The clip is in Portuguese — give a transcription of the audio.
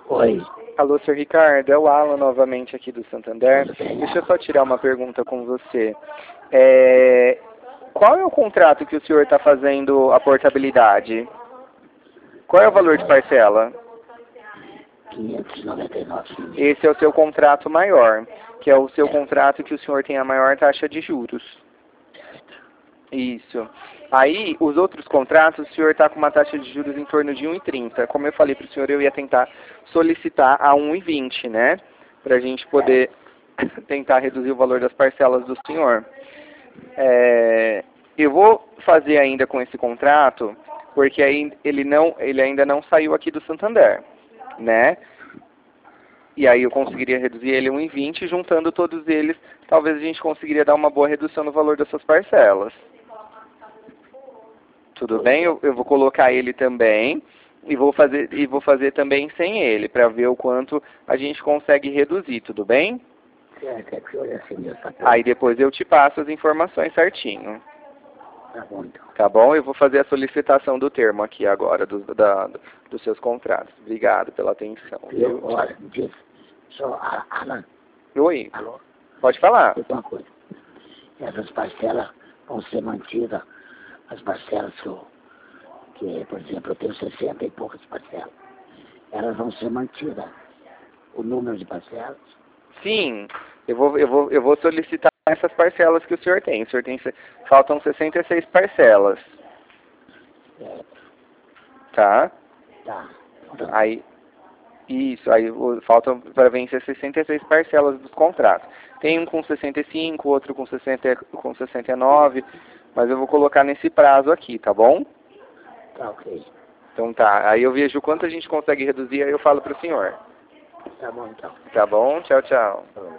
Oi. Alô, Sr. Ricardo, é o Alan novamente aqui do Santander. Deixa eu só tirar uma pergunta com você. Qual é o contrato que o senhor está fazendo a portabilidade? Qual é o valor de parcela? 599. Esse é o seu contrato maior, que é o seu contrato que o senhor tem a maior taxa de juros. Isso. Aí, os outros contratos, o senhor está com uma taxa de juros em torno de 1,30. Como eu falei para o senhor, eu ia tentar solicitar a 1,20, né? Para a gente poder tentar reduzir o valor das parcelas do senhor. Eu vou fazer ainda com esse contrato, porque aí ele ainda não saiu aqui do Santander, né? E aí eu conseguiria reduzir ele 1,20, juntando todos eles, talvez a gente conseguiria dar uma boa redução no valor dessas parcelas. Tudo bem? Eu vou colocar ele também e vou fazer também sem ele, para ver o quanto a gente consegue reduzir, tudo bem? Aí depois eu te passo as informações certinho. Tá bom, então. Tá bom? Eu vou fazer a solicitação do termo aqui agora, dos seus contratos. Obrigado pela atenção. Olha, diz, só Alan. Oi. Alô? Pode falar. Uma coisa. Essas parcelas vão ser mantidas, as parcelas que, por exemplo, eu tenho 60 e poucas parcelas. Elas vão ser mantidas. O número de parcelas. Sim, eu vou solicitar essas parcelas que o senhor tem. O senhor tem, faltam 66 parcelas. É, Tá? tá. Então, Aí faltam para vencer 66 parcelas dos contratos. Tem um com 65, outro com 69, mas eu vou colocar nesse prazo aqui, tá bom? tá ok. Então tá, aí eu vejo o quanto a gente consegue reduzir, aí eu falo pro senhor. Tá bom, então. Tá bom? Tchau, tchau.